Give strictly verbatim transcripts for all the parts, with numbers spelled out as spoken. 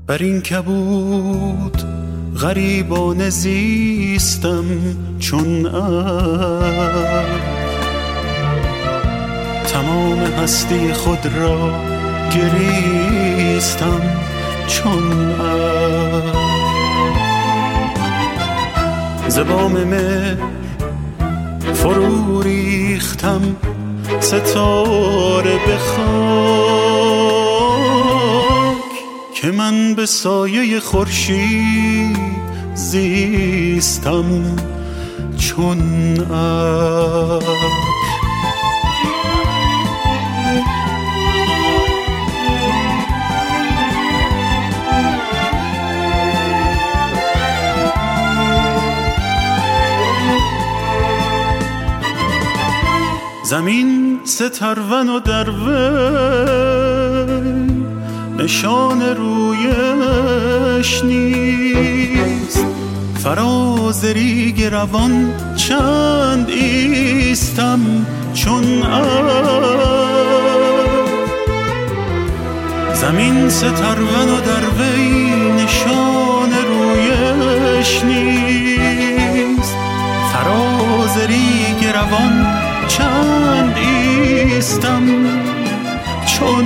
بر این کبود غریبانه زیستم چون ابر، تمام هستی خود را گریستم چون ابر. ز بام مهر فرو ریختم ستاره به خاک، که من به سایه خورشید زیستم چون ابر. زمین سترون و در وی نشان رویش نیست، فراز ریگ روان چند ایستم چون ابر. زمین سترون و در وی نشان رویش نیست، فراز ریگ روان چند ایستم چون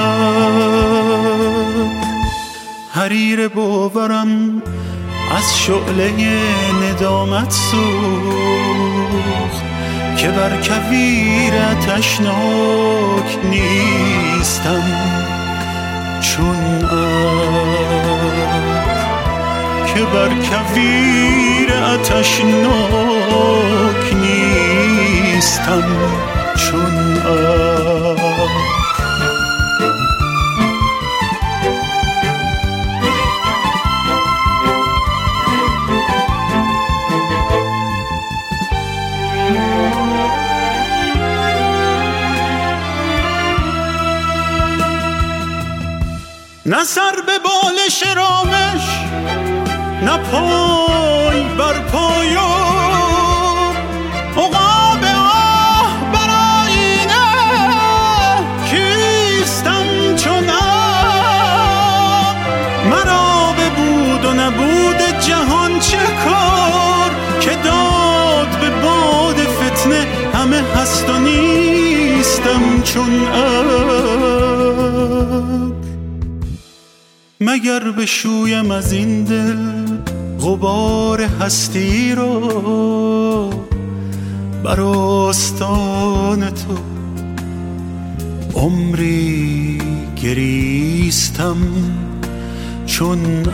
ابر. حریر باورم از شعله ندامت سوخت، که بر کویر آتشناک نیستم چون ابر، که بر کویر آتشناک نیستم چون ابر. نه سر به بالش رامش، نه پای بر پای، عقاب آه بر آینه کیستم چون ابر. مرا به بود و نبود جهان چه کار، که داد به باد فتنه همه هست و نیستم چون ابر. مگر بشویم از این دل غبار هستی را، بر آستان تو عمری گریستم چون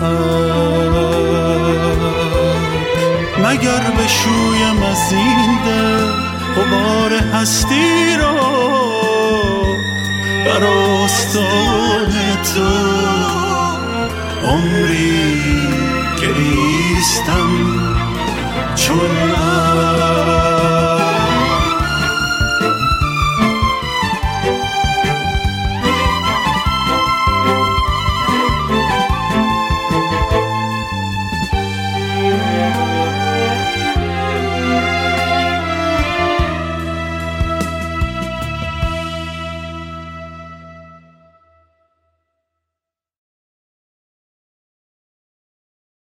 ابر. مگر بشویم از این دل غبار هستی را، بر آستان تو عمری گریستم چون ابر.